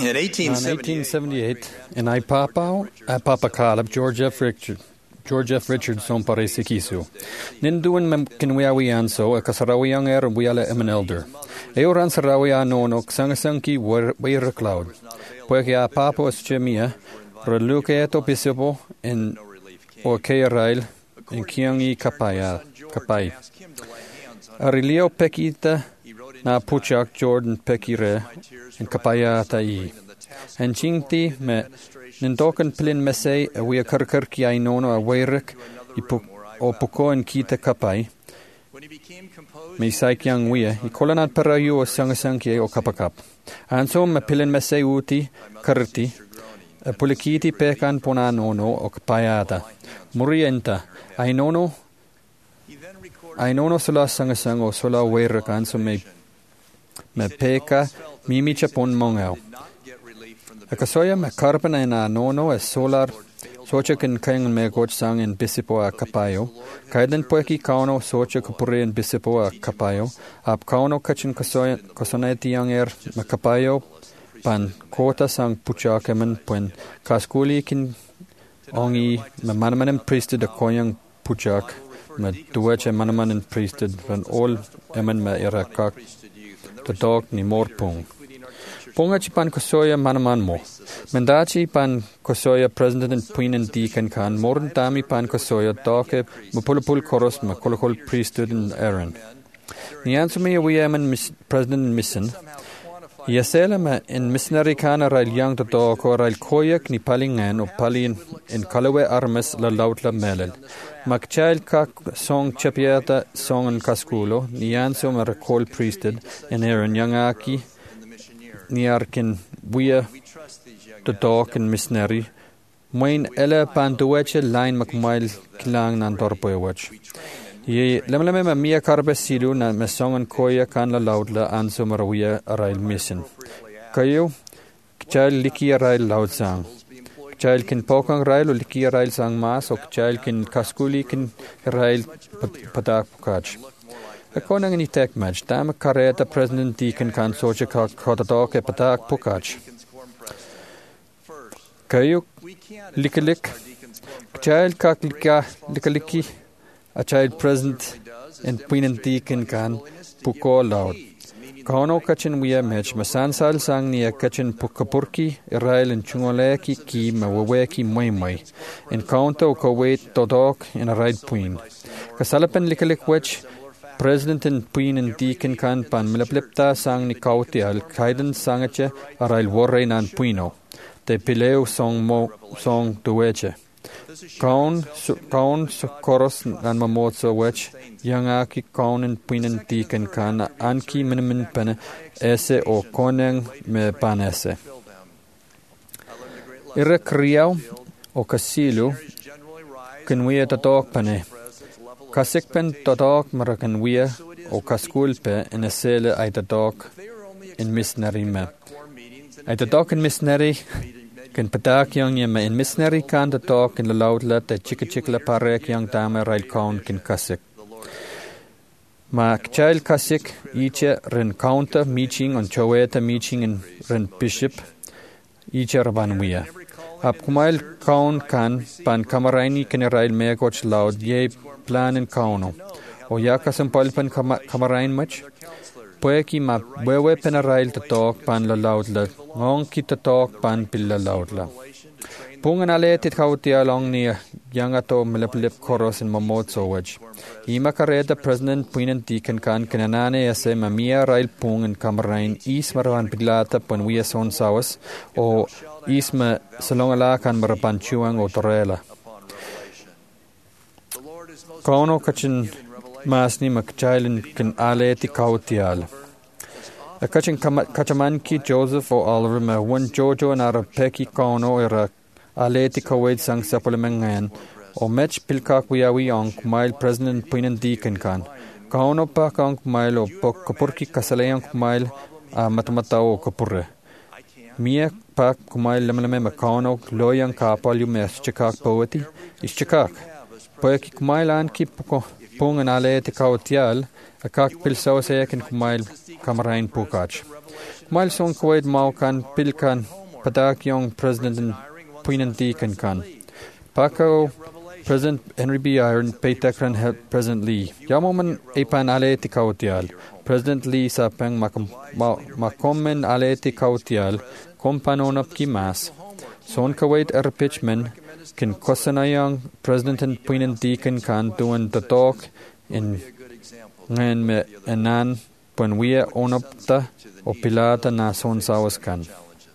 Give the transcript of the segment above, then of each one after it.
In 1878, in Ipapao, Apapakalab, George F. Richardson Parisikisu. Ninduan mem kinwiawian so, a kasarawiang er wiala emanelder. Euran sarawia nono, ksangasanki weir cloud. Puekia papo eschemia, reluke eto pisipo, in o keirail, in kiangi kapai. Arilio pekita, na puchak Jordan pekire, in kapaya tai. En chinti me nindokan plin mesei a wea karkarki ai nono a weirik o puko en kita kapai. Me saikyang wea I kolanat parayu o sangasanki o kapakap. Anso me plin mesei uti karti a pulikiti pekan pona nono o kapayata. Murienta ai nono sola sangasang o sola weirik anso me peka mimicha pon mongao. Akasoya me karpana na nono e solar socha kin kang me goch sang in bisipo a kapayo. Kaidan poeki kauno socha kapure in bisipo a kapayo. Ap kauno kachin kosoneti yang me kapayo pan kota sang pucha kemen puen kaskuli kin ongi me manamanen priested a koyang puchak me dueche manamanen priested van all emen me irakak the dog ni morpung. Pongachi pan kosoya manaman mo. Mendachi pan kosoya president and queen and deacon kan moran dami pan kosoya doke mapulapul koros makolokol priesthood and Aaron. Niansumi awiyaman president and mission. Yaselama in missionary kana rail yang to dog or rail koyak ni palingan o palin in kalawe armas la lautla melel. Makchail kak song chapiata song and kaskulo niansum a recall priesthood in Aaron yangaki Niarkin Wea the dog and missionary. Moin ella pandueche line McMile Klang nan dorpoewach. Ye lemleme mia carbesilu na mesong and koya kan la laudla ansumawea arail mission. Kayo child liki arail laud sang. Child kin pokang rail o liki arail sang mas o child kin kaskuli kin rail padak pukach. Akonang ni tek match, dam kareta president deacon kan socha kotadok e patak pukach. Kayo likalik, child kak likaliki, a child president and queen and deacon kan puko loud. Kano kachin wea match, masan sal sang ni a kachin pukapurki, Israel and chungoleki ki mawaweki moimoi. In counter o kawait dodok in a right queen. Kasalapan likalik wech, President and Queen and Deacon kan pan milaplipta sang ni kauti al kaidan sangache arail warre nan puino. Te pileu song dueche. Kaun koros nan mamotso wech yangaki kaun and Queen and Deacon kan anki minimin pene ese o koneng me panese. Ira kriau o kasilu kinwea tatok pane. Kasikpen tadok marakan wea o kaskulpe in a sele ay tadok in missionary me. Ay tadok in missionary kan patak yang yema in missionary kan tadok in la laudla te chikla parek yang dame rail kaun kin kasik. Ma kchail kasik iche ren counter meeting on choweta meeting in ren bishop iche raban wea. Ap kumail kaun kan pan kamaraini kin rail megoch laud ye plan in kauno. O yakasam palpan kamarain much? Poeki ma wewe penarail to talk pan la laudla, ngong kita talk pan pilla laudla. Pungan aletit kauti along near yangato milaplip koros in mamotso waj. Ima kareta president puinan deacon kan kananane ese mamia rail pung in kamarain is marawan piglata pan wea son sawas o isma salongala kan marapan chuang o torela. Kauno kachin masni makchailin kin aleti kautial. A kachin kachamanki Joseph o alrima one Jojo and Arapeki kauno era aleti kawait sang sapulamengan o mech pilkak wiawi on kumail president puinan deacon kan. Kauno pa kang kumail o kapurki kasalayang kumail a matamatao kapurre. Mia pa kumail lamlame makauno loyang kapal yu mes chikak poeti is chikak. Poeki kumailan ki puko pungan ale te kautial, a kak pilsaw sa yakin kumail kamarain pukach. Kumail son kuwait maukan pilkan padak yung President Puinantikan kan. Pako President Henry B. Iron paytekran help President Lee. Yamoman ipan ale te kautial. President Lee sa pang makomen ale te kautial kompanonap ki mas. Son kuwait pitchman kin kosanayang President Puinantikan kan tuan tatok in ngayon me enan panwia onopta o pilata na son sawas kan.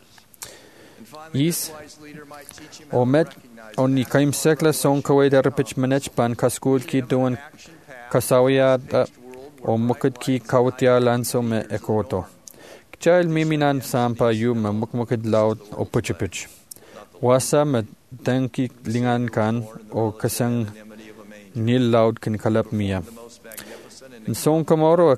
Is o met on ni kaim sekla son kuwait pitchmanech pan kaskul ki tuan kasawiyata o mukid ki kautia lanso me ekoto. Child miminan sampa yu me mukmukid laut o puchipich. Wasa me denki lingan kan o kasang nil laut kin kalap mia. Son kamoro a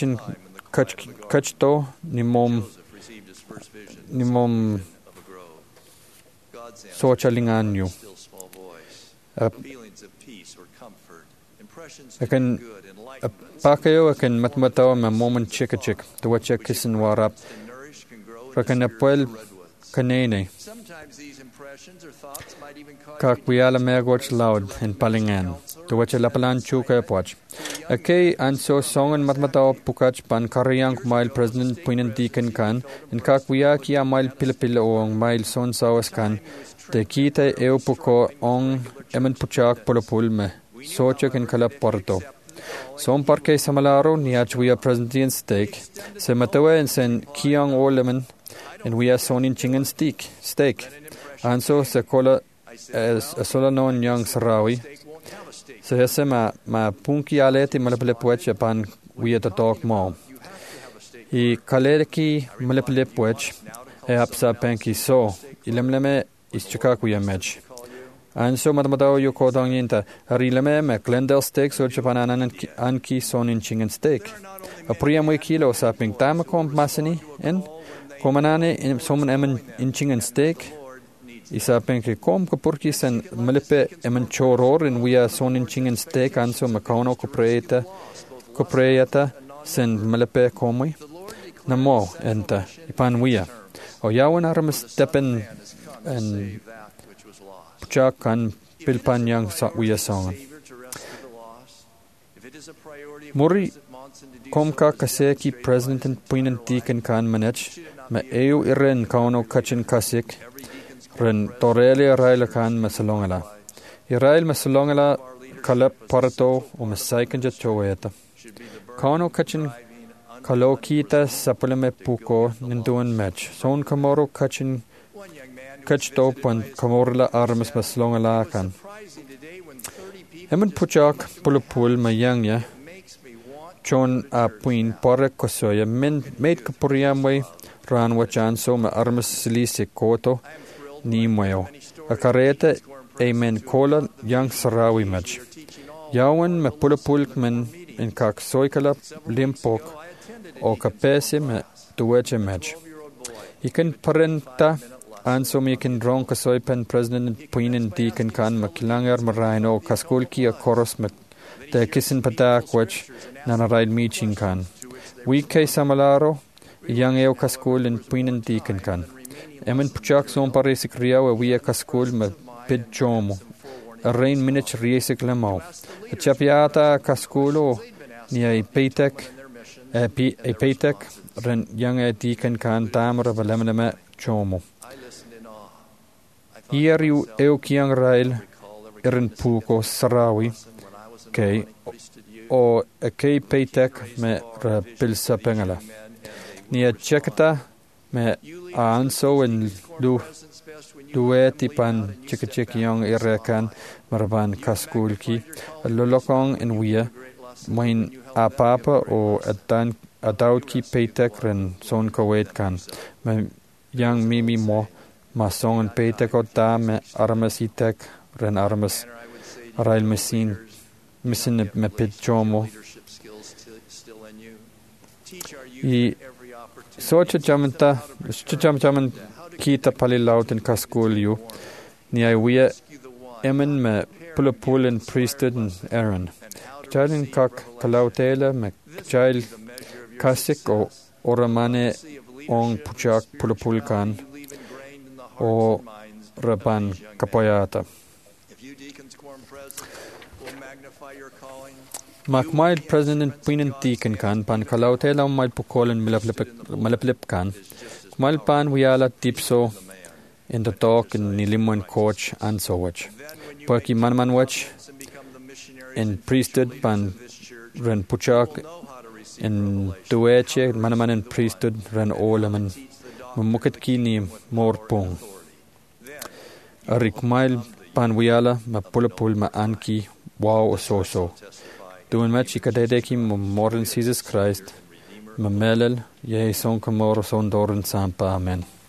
kachto ni mom socha lingan yu. Akan pakayo akan matmataw ma moment chika tuwacha kisin warap rakan apuel kanene kakwiyala megoch loud in palingan tuwacha lapalan chuka poch akay anso songan matmataw pukach pan kariyang mail President Puinantikan kan in kakwiya kia mail pilapila oong mail son sawas kan te kita eupuko ong eman puchak polopul me socha kin kalap porto. Son parke samalaro ni achwia President steak se matawa en sen kiang olemen en wia sonin chingan steak anso se kola sola non yang sarawi se hese ma punki aleti malapele puech pan wia tatok mo I kalerki malapele puech e apsa penki so ilemleme ischikaku yamech anso matmataw yu kodang yinta arileme me Glendale steak so chapananan anki sonin chingan steak a priamwe kilo sa ping tamakom masani en komanane in soman emen in chingan steak isa penke kom kapurki sen malipe emen choror in wia sonin chingan steak anso makono kopreyata sen malipe komwi namo enta ipan wia o yawan aramas tepen en puchak kan pilpan yang wia songan muri komka kaseki President Puinantikan kan manech ma eu iren kauno kachin kasik ren torele rail kan masalongala Israel masalongala kalap parto o masaikan jatoweta kauno kachin kalo kita sapulame puko ninduan match son kamoro kachin kachto pan kamorla armas masalongala kan eman puchak pulupul mayangya chon a puin pore kosoya made kapuriamwe ran wachan so ma armas silisi koto ni moyo a kareta amen kola yang sarawi match yawan ma pulupul men in kak soikala limpok o kapese me tuweche match ikan parenta anso mi kin drong kasoy pen President Puinantikan kan makilangar marino kaskulki a koros met te kisin patak wach nanaraid meeting kan we kay samalaro yang eo kaskul in Puinantikan kan emen puchak son paresik riaw we kaskul me pid chomo a rain minute riesik lemau a chapiata kaskulo ni ay paytek ren yang e tikan kan tamra valemleme chomo Ieriu eu kiang rail irin puko sarawi kay o kay paytek me pilsa pengala. Nia chekta me aanso en dueti pan chikachikiyong irekan marban kaskulki lolokong en wia main apapa o adaut ki paytek ren son kawait kan me yang mimi mo masongan paytek o ta me armasitek ren armas arail mesin me pitchomo I socha chaman kita palilauten kaskulju ni ai wia emen me pulapulin priesthood and Aaron Jailin kak kalautela me jail kasik o oramane ong puchak pulapulkan o raban kapoyata. Mak mail President Pinan Deacon kan pan kalautela mail pukolen malaplip kan. Mail pan wiala tipso in the talk in nilimwen coach and so watch. Perki manman watch in priesthood pan ren puchak in dueche manaman in priesthood ren olaman mamukit kini mor pung. Arik mail pan wiala ma pulapul ma anki wow so. Doen met chikadeki moren Jesus Christ, ma melel, ye son kamor son doren sampa, amen.